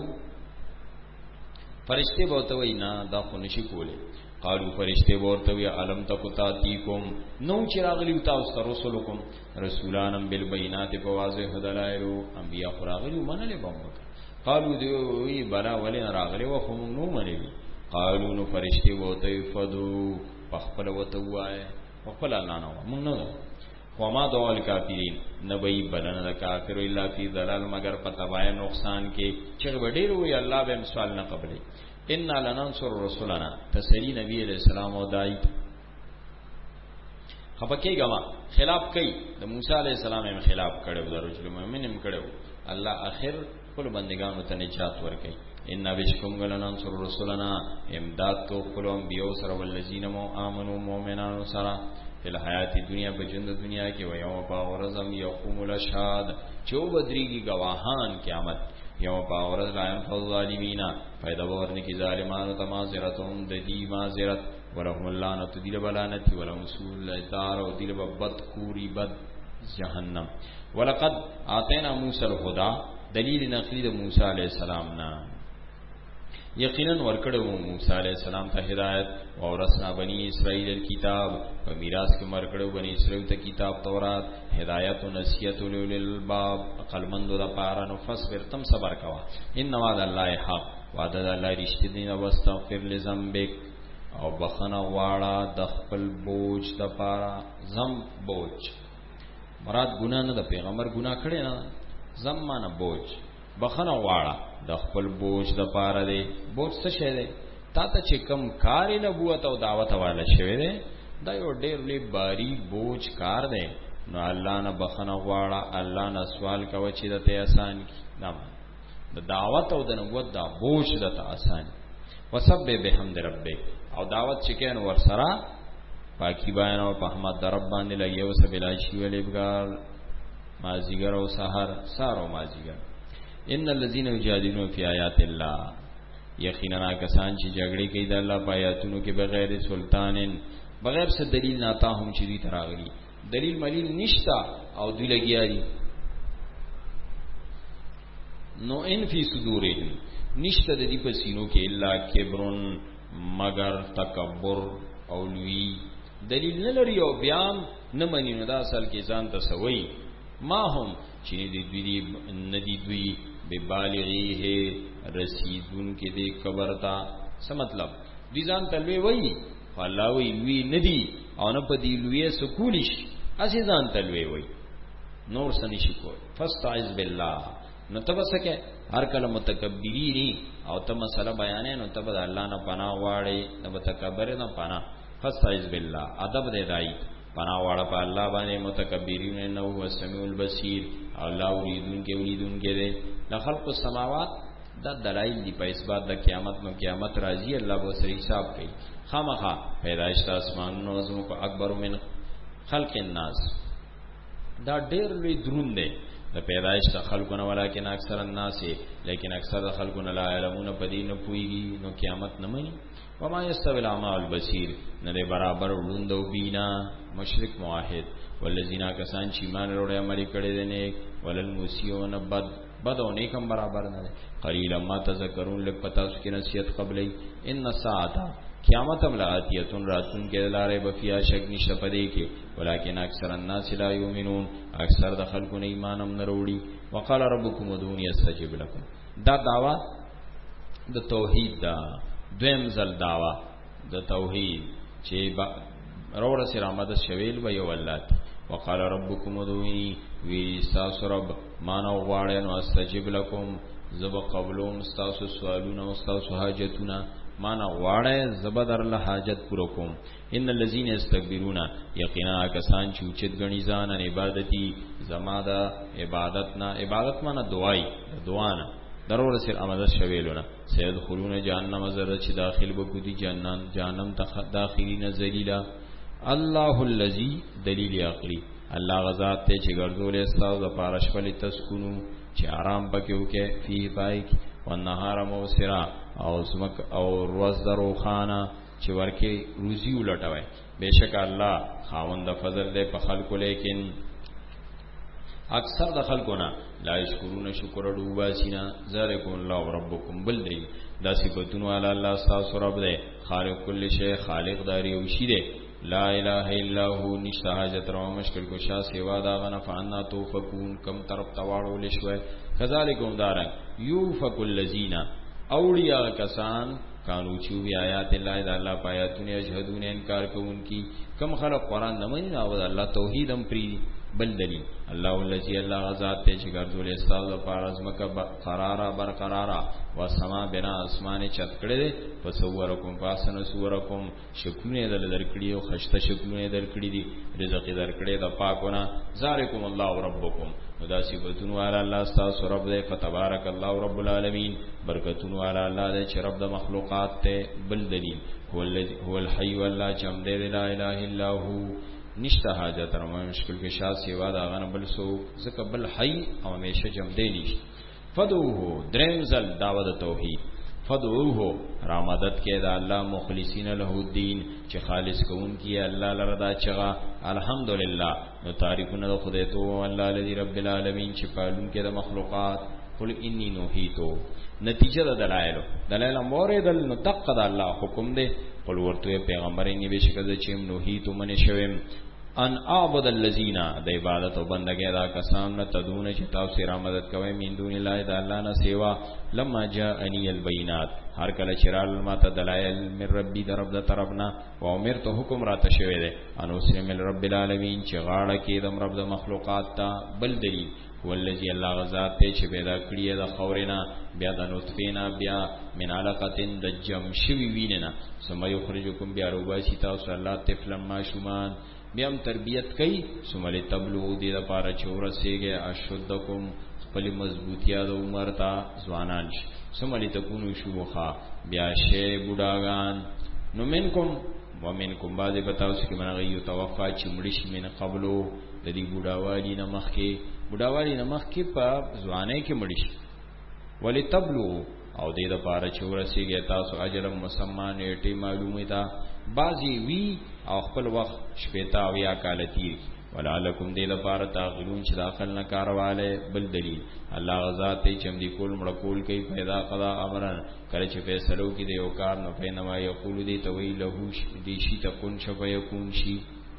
فرشتي بوته وینا دا خو نشي کوله قالو فرشتي ورته وی علم تکو تاتیکم نو چراغلی تاسو رسولکم رسولانم بالبينات بواضح دلائل انبیاء فراغلی منل بمک قالو دی وی بلا ولین راغلی و خو نو منی قالو نو فرشتي ورته فدو پخپل وته وای خپل الله نو مونږ نو وما دعا الکافرین نبی بلن د کافر الا فی ضلال مگر پتاوای نقصان کې چې وډیر وی الله به سوال نه قبلې ان لننصر رسولنا تسلی نبی علیہ السلام او دای خپکه غما خلاف کوي د موسی علیہ السلام هم خلاف کړو د رسول مومن هم کړو الله اخر خپل بندگانو ته نجات ورکړي ان بشکم لننصر رسولنا امداد کو خپل انبیو سره ولذین مو امنو مؤمنانو سره فل حیات دنیا بجند دنیا کې و یوم باورزم یقوم الاشهاد چو بدریږي گواهان قیامت یوم باورز لا ينفع الظالمین فائدہ ورنه کی ظالمانو تمازرتهم د دی مازرت ولهم اللعنت دی بلانت ولهم سوء الدار او دی بد کوری بد جهنم ولقد اتینا موسی الهدى دلیل نقلی د موسی علیہ السلام نا یقینا ورکړو موسی علیہ السلام ته هدایت او ورسنا بنی اسرائیل الكتاب په میراث کې ورکړو بنی اسرائیل ته کتاب تورات هدایت او نصیحت للباب عقل مندو د پاره نو فصبر تم صبر کوا ان وعد الله حق وعد الله رښتینی او واستغفر لذنبک او بخنه واړه د خپل بوج د پاره زم بوج مراد ګنا نه د پیغمبر ګنا کړي نه زمانه بوج بخنه واړه د خپل بوج د پاره دی بوج څه شی دی تا ته چې کم کار نبوت او دعوت والا شوی دی دا یو ډېر لوی باری بوج کار دی نو الله نه بخنه غواړه الله نه سوال کوي چې د ته آسان کی نام د دعوت او د نبوت دا بوج د ته آسان وسبح بحمد ربک او دعوت چې کین ور سره پاکی بیان او په احمد رب باندې لګي او سبلا شی ولېبګار مازیګر او سحر سارو مازیګر ان الذين يجادلون في آيات الله یقینا کسان چې جګړه کوي د الله په آیاتونو کې بغیر سلطانن بغیر څه دلیل نه تا هم چې دي تراغلي دلیل ملیل نشتا او دوی لګیاري نو ان فی صدورهم نشتا د دې په سینو کې الا کبرن مگر تکبر او لوی دلیل نه لري او بیان نه مني نو دا اصل کې ځان ته سوي ما هم چې دې دوی ندی دوی ببالغیه رسیدون کې دې قبر تا څه مطلب دې ځان تلوي وای الله وی لوی ندی او نه په دې لوی سکولیش اسی ځان تلوي وای نور سني شي کو فاستعذ بالله نو تبسکه هر کله متکبرینی او ته مسله بیانې نو تبد الله نه پناه واړي نو متکبر نه پناه فاستعذ بالله ادب دې دای پناه واړه په الله باندې متکبرین انه هو السمیع البصیر الله اوریدون کې اوریدون کې دی لخلق السماوات دا دلایل دی په اثبات د قیامت نو قیامت راځي الله به سره حساب کوي خامخا پیدائش د اسمانونو زمو کو اکبر من خلق الناس دا ډېر لوی درون دی د پیدائش د خلقونه ولکن اکثر الناس لیکن اکثر د خلقونه لا علمون پدې نه پويږي نو قیامت نه مني وما يستوي الاعمى والبصير نه برابر وړوند او بینا مشرک موحد والذین کسان چې ایمان وروړي عمل کړي دي نیک ولل موسیون بد بد او نیک هم برابر نه قلیل ما تذکرون لک پتا اس کی نصیحت قبلې ان الساعه قیامت املاتیتون راتون کې لارې بفیا شک نشه پدې کې ولکن اکثر الناس لا یؤمنون اکثر د خلکو نه ایمان هم نه وروړي وقال ربکم ادعوني استجب لكم دا داوا د توحید دا دویم زل داوا د توحید چې روړه سره آمد شویل و یو الله وقال ربکم ادعوني وی استاس رب مانو غواړي نو استجب لكم زب قبلون استاس سوالونه او استاس حاجتونه مانا غواړی زبدر له حاجت پوره کوم ان الذين يستكبرون یقینا کسان چې اوچت غنی ځان ان عبادتي زما د عبادت نه عبادت مانا دعای دعانا ضرور سر امدد شویلونه سید خلون جهنم زره چې داخل بکو دي جنان جهنم ته داخلين ذلیلا الله الذي دلیل عقلی الله غزاد ته چې ګرځول استاو د پارش پلی تسکونو چې آرام پکې وکې فی بایک والنهار موسرا او سمک او روز درو خانا چې ورکی روزی ولټوي بهشکه الله خاوند فضل دې په خلکو لیکن اکثر د خلکو نه لا شکرون شکر ډوبا سینا ذالکم الله ربکم بل دی دا صفاتونو علی الله تاسو رب دې خالق کل شی خالق داری او شی دې لا اله الا هو نشته حاجت رو مشکل کو شا سیوا دا غنا فانا توفقون کم طرف تواړو لشوي کذالکم دارن یوفق الذین اولیاء کسان کانو چوبی آیات اللہ دا اللہ پایاتون یشهدون انکار کوونکی کم خلق قرآن نمانی او دا اللہ توحید هم پری بل دلیل اللہ اللذی اللہ غزات تے چگردول استاذ و پارازمک قرارا برقرارا و سما بنا اسمان چت کڑے دے فسورکم فاسن سورکم شکلون دل درکڑی و خشت شکلون درکڑی دی رزق درکڑی دا پاکونا زارکم اللہ ربکم دا صفاتون والا اللہ استاذ رب دے فتبارک اللہ رب العالمین برکتون والا اللہ دے چھ رب دا مخلوقات تے بل دلیل هو الحی واللہ چم دے لا الہ الا ہو نشتا حاجت رمو مشکل کے شاہ سیوا دا غن بل سو زکا بل حی او ہمیشہ جم دے نشت فدوہو درم زل دعوت توحید فدوہو رامدد کے دا اللہ مخلصین لہو الدین چی خالص کون کی اللہ لردا چغا الحمدللہ نو تعریفون دا خودتو اللہ لذی رب العالمین چی پالون کے دا مخلوقات قل انی نوحیتو نتیجہ دا دلائلو دلائل موردل نو دق دا اللہ حکم دے قل ورطوی پیغمبرینی بشکد چیم نوحیتو من شویم ان اعبد اللذین دا عبادت و بندگی دا کسان نتدون چی تاوسی را مدد کوئی من دون اللہ دا اللہ نا سیوا لما جاءنی البینات ہر کل چرال ما تا دلائل من ربی دا رب دا طرفنا و امر تو حکم را تشوی دے انو سلم رب العالمین چی غاڑا کی دم رب دا مخلوقات تا بل دلیل والذی اللہ غزات تے چھ پیدا کړی د خورنا بیا د نطفینا بیا من علقتن د جمشوی ویننا ثم یخرجکم بیا روباسی تاسو الله طفلا ماشومان بیا هم تربیت کئ ثم لتبلغوا دی د پاره چورسیږي اشدکم خپل مضبوطیا د عمر تا ځوانان ثم لتكونوا شيوخا بیا شی بوډاګان نو منکم ومنکم بعض بتاوس کی منغی توفا چې مړش من قبلو د دې بوډاوالی نه مخکې بډاوالی نمخ کی په ځواني کې مړی ولی تبلو او دې د پاره چورسیږي تاسو اجر مسما نیټه معلومه تا بازی وی او خپل وخت شپتا او یا کالتی ولعلکم دې د پاره تاغلون چې داخل نه کارواله بل دلیل الله ذات چې هم دې کول مړ کول کوي پیدا قضا امرن کله چې فیصلو کې دی او کار نه پېنما یقول دې توي له دې شي تكون شفا یکون شي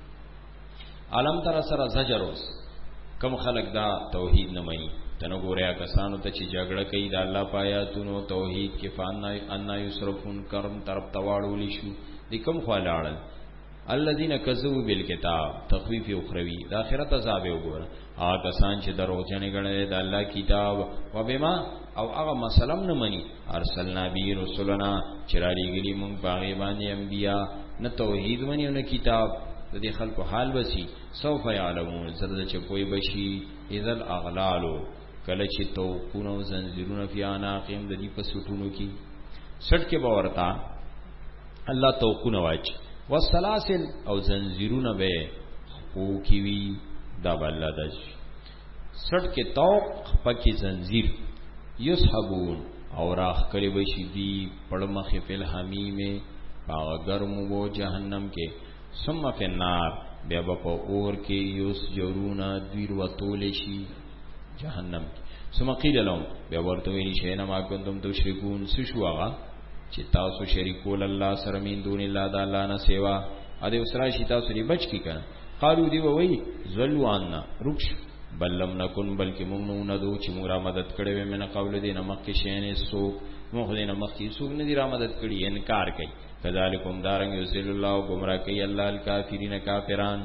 علم تر سره زجروس کم خلق دا توحید نمائی تنو گوریا کسانو تا چی جگڑا کئی دا اللہ پایاتونو توحید کی فانا انا یسرفون کرم طرف تواڑو لیشو دی کم خوال آڑل الذین کذبوا بالکتاب تخفیف اخروی دا آخرت عذاب وګور آ کسان چې درو جن غړې دا الله کتاب و بما او هغه مسلم نه مني ارسلنا بی رسولنا چراری گلی مونږ باغی باندې انبیا نه توحید منی او نه کتاب د دې خلکو حال وسی سوف يعلمون زرد چې کوئی بشي اذا الاغلال کله چې توقون او زنجیرونه فی عناقهم د دې په سټونو کې سټ کې باورتا الله توقون واچ والسلاسل او زنجیرونه به او کی وی دا بلدش سټ کې توق پکې زنجیر یسحبون او راخ کړي بشي دی پړمخه فل حمیم باغ گرم وو جهنم کې ثم فی النار بیا په اور کې یوس جورونا دویر وتول شي جهنم ثم قیل لهم بیا ورته ویل شي نه ما کوم تشركون سشواغه چې تاسو شریکول الله سره من دون الله د الله نه سیوا ا دې اسرا شي تاسو لري بچ کی کنه قالو دی وای زلوا عنا رکش بل لم نکن بلکې موږ نه دو چې موږ را مدد کړې وې من قول دې نمک کې شینې سو موږ دې نمک کې سو نه دی را مدد کړې انکار کوي کذالکم دارنګ یذل الله گمراه کوي الله الکافرین کافران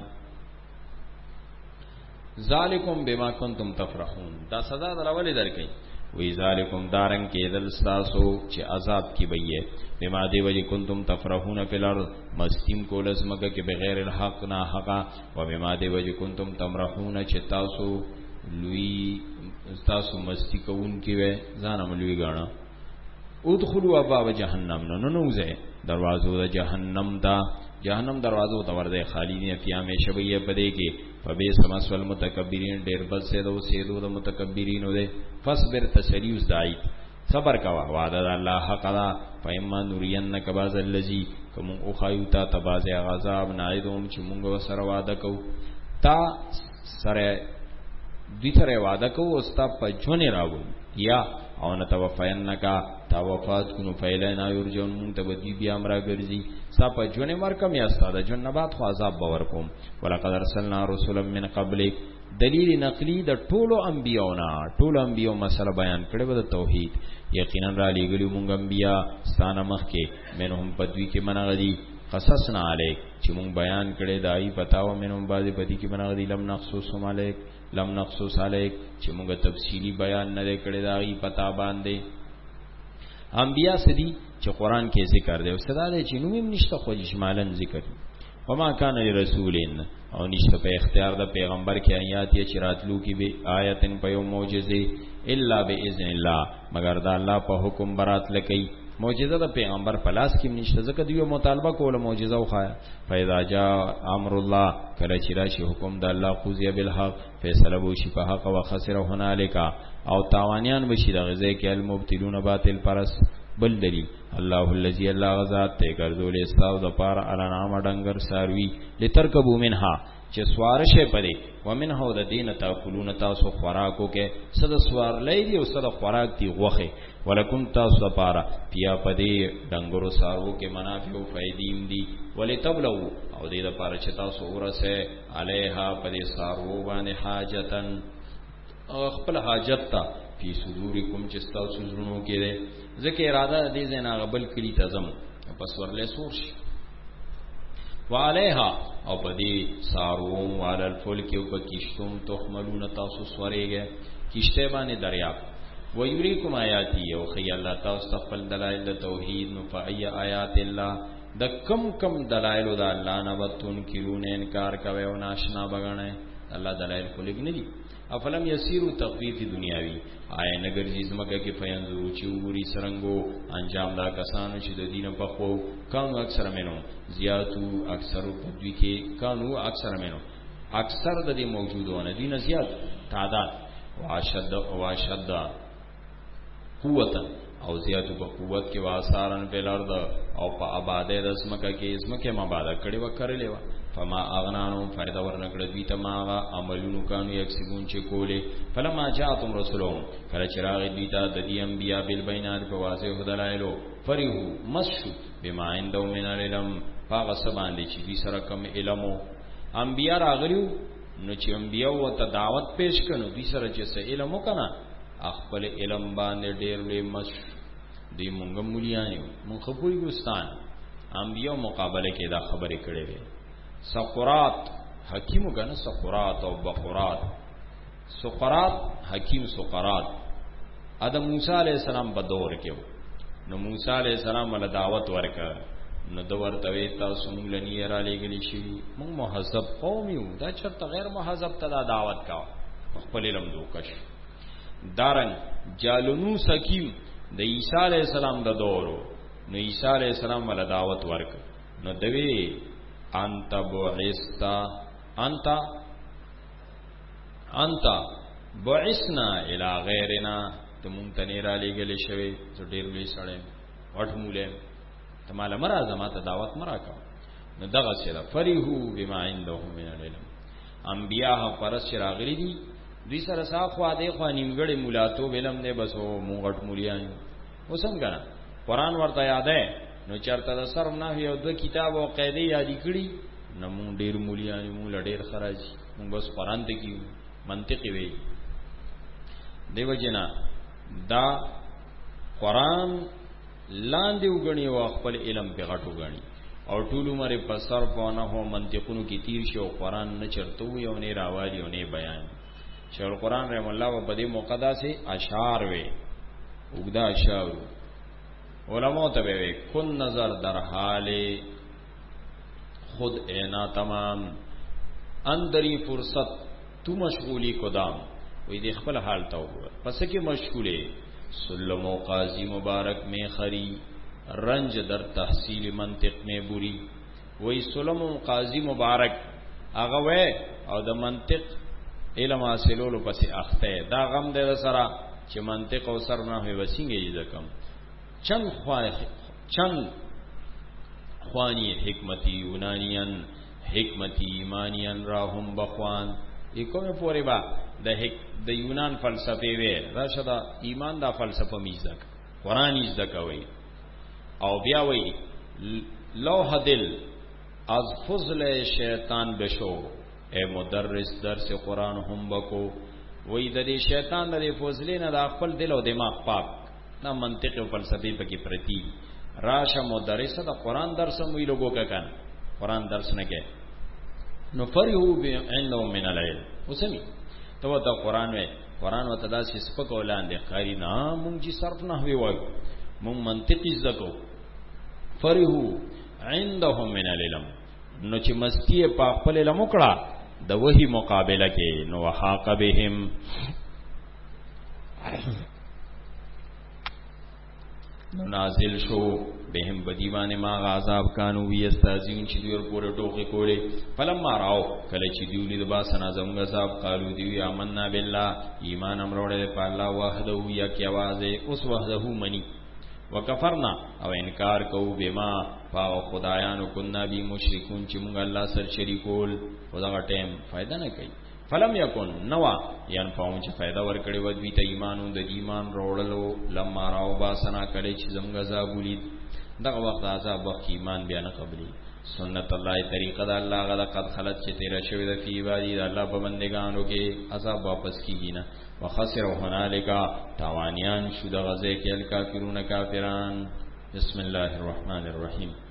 ذالکم بما کنتم تفرحون دا سزا درولې درکې وی ذالکم دارنګ کې دل تاسو چې عذاب کې بېه بما دی وجه کنتم تفرحون فی الارض مستیم کول ازمګه کې بغیر الحق نه حقا و بما دی وجه کنتم تمرحون چې تاسو لوی تاسو مستی کوون کې و ځان عملوي غاڼه ادخلوا ابواب جهنم نو نوځه دروازو د جهنم دا جهنم دروازو ته ورده خالدین فی همیشه به پدې کې فبئس مثوى المتکبرین ډیر بد سه دو سیدو د متکبرین ده فصبر تسلیوس دای صبر کوا وعده الله حق دا فایما نورینک باز الذی کوم او خایوتا تباز غذاب نایدوم چې مونږ سره وعده کو تا سره دوی سره وعده کو او ستا په جون راو یا او نه توفینکا تا وفات کنو فیلنا یرجون مون ته بدی بیا امر ګرځي صاحب جون مرکم یا استاد جون نبات خو عذاب باور کوم ولقد ارسلنا رسلا من قبلک دلیل نقلی د ټولو انبیاونا ټولو انبیو مسله بیان کړي و د توحید یقینا را لګلی مونږ انبیا ستانه مخ کې منهم پدوی کې منغدي قصصنا علیک چې مونږ بیان کړي دای پتاو منهم بعضی پدی کې منغدي لم نخصوص علیک لم نخصوص علیک چې مونږ تفصیلی بیان نه کړي دای پتا باندې انبیاء سدي چې قران کې ذکر دی او صدا دی چې نوم نشته خو اجمالاً ذکر وما کان لرسولین او نشته په اختیار د پیغمبر کې آیات یې چراتلو کې به آیاتن په یو معجزه الا باذن الله مگر دا الله په حکم برات لکې معجزه د پیغمبر په لاس کې نشته ځکه دیو مطالبه کوله معجزه وخایا فاذا جاء امر الله کله چې راشي حکم د الله قضیه بالحق فیصله وشي په حق او خسر هنالک او تاوانیان بشي د غزه کې المبتلون باطل پرس بل دلیل الله الذي الله غزاد ته ګرځول استاو د پار الانام ډنګر ساروي لترکبو منها چې سوارشه پدې ومنه د دین تاکلون تاسو خوراکو کې صد سوار لې دی او صد خوراک دی غوخه ولکم تاسو لپاره پیا پدې ډنګرو سارو کې منافع او فائدې دي ولتبلغوا او دې لپاره چې تاسو ورسه علیها پدې سارو باندې حاجتن خپل حاجت تا فی صدورکم چې تاسو زړونو کې ده ځکه اراده دې زنا غبل کلی تزم پس ورلې سورش وعليها او پدې ساروم وعلى الفلك او پکشتم تحملون تاسو سورېږي کشته باندې دریاب ويريكم آیاتی او خی الله تاسو خپل دلایل توحید نو فای آیات الله د کم کم دلایل د الله نه وتون کیرون انکار کوي او ناشنا بغنه الله دلایل خلق نه دي افلم یسیرو تخفیف دنیاوی آیا نگر جزمکه کې فینظرو چې وګوري سرنګو انجام دا کسانو چې د دین په خو کانو اکثر مینو زیاتو اکثر په دوی کې کانو اکثر مینو اکثر د دې موجودونه دین زیات تعداد واشد واشد قوت او زیاتو په قوت کې واسارن په لارد او په آباده د اسمکه کې اسمکه ما باندې کړي وکړلې وا فما اغنانو فائدہ ورنکړه دوی ته ما عملونو کانو یکسبون چې کوله فلما جاءتم رسولهم کله چراغ دوی ته د دې انبیا بالبينات په واضح دلایلو فرحو مسشو بما عندهم من العلم هغه سبان دي چې دوی سره کوم علم انبیا راغلیو نو چې انبیا وته دعوت پیش کړي دوی سره چې څه علم وکړه خپل علم باندې ډېر لوی مش دی مونږ مولیانو مونږ خپوی ګستان انبیا مقابله کې دا خبرې کړې وي سقرات حکیم وګنه سقرات او بقرات سقرات حکیم سقرات ادم موسی علیہ السلام په دور کې نو موسی علیہ السلام ول دعوت ورکړه نو د ورته تاسو مونږ لنی را لګلی شي مونږ مهذب قوم یو دا چرته غیر مهذب ته دا دعوت کا خپل علم دوکش دارن جالونو سکیم د عیسی علی السلام د دورو نو عیسی علی السلام ول دعوت ورک نو دوی انت بعثتا انت انت بعثنا الى غیرنا ته مونږ ته نه را لګلی شوی زه ډیر لوی سړی وټ مولې ته مال مرزه ما ته دعوت مرا کا نو دغه سره فریحو بما عندهم من العلم انبیاء پرس راغلی دي دوی سره صاحب دی خو نیمګړی مولاتو علم نه بسو مونږ غټ مولیان وسم کنه قران ورته یادې نو چرته د سر نه یو د کتاب او قاعده یادی کړي نو مونږ ډیر مولیان مونږ ډیر خراج مونږ بس قران ته کیو منطقي وی دیو جنا دا قران لاندې وګڼي او خپل علم په غټو غڼي او ټول عمر په صرف او نه هو منطقونو کې تیر شو قران نه چرته وي او نه راوالي او نه بیان شیخ القران رحم الله و بدی مقدا سے اشعار وی وګدا اشعار علماء ته وی کن نظر در حال خود اینا تمام اندری فرصت تو مشغولی کدام وی دی خپل حال تا وګور پس کې مشغوله سلم و قاضی مبارک میں خری رنج در تحصیل منطق میں بری وی سلم و قاضی مبارک هغه وی او د منطق علم حاصلولو پس اخته دا غم د سره چې منطق او سر نه وي وسینګي ځکم چند خواه چند خوانی حکمتی یونانیان حکمتی ایمانیان راهم بخوان یکومه پوری با د حک د یونان فلسفه وی راشدا ایمان دا فلسفه میزک قران یز دکوي او بیا وی لوح دل از فضل شیطان بشو اے مدرس درس قرآن هم بکو وی د دې شیطان د فضل نه د خپل دل او دماغ پاک دا منطق او فلسفي پکې پرتی راشه مدرس د قرآن درس مو لوګو ککن قرآن درس نه کې نو فرحو عندهم من العلم وسمی تو دا قرآن وی قرآن و تدا سی سپک اولاندے قاری نا مونگ جی صرف نحوی وی مونگ منطقی زدکو فرحو عندهم من العلم نو چی مستی پا خپل علم اکڑا دا وحی مقابلہ کے نو حاق بهم نو نازل شو بهم بدیوان ما غازاب کانو وی استازین چې دوی ورپورې ټوکې کولې فلم ماراو کله چې دیو لید با سنا زموږ عذاب قالو دی آمنا بالله ایمان امروړې په الله وحده یا کی आवाज اوس وحده منی وکفرنا او انکار کوو بما پاو خدایانو کنا بی مشرکون چې موږ الله سره شریکول خدا ټیم فائدہ نه کوي فلم یکن نوا ينفعون چې فائدہ ورکړي و دوی ته ایمانو د ایمان وروړلو لما راو با سنا کړي چې زموږ عذاب ولید دغه وخت عذاب وخت ایمان بیا نه قبلي سنت الله طریقه د الله غدا قد خلت چې تیر شوی د فی عبادی د الله په بندگانو کې عذاب واپس کیږي نه وخسر هنالک تاوانیان شو د غزه کې الکافرون کافران بسم الله الرحمن الرحیم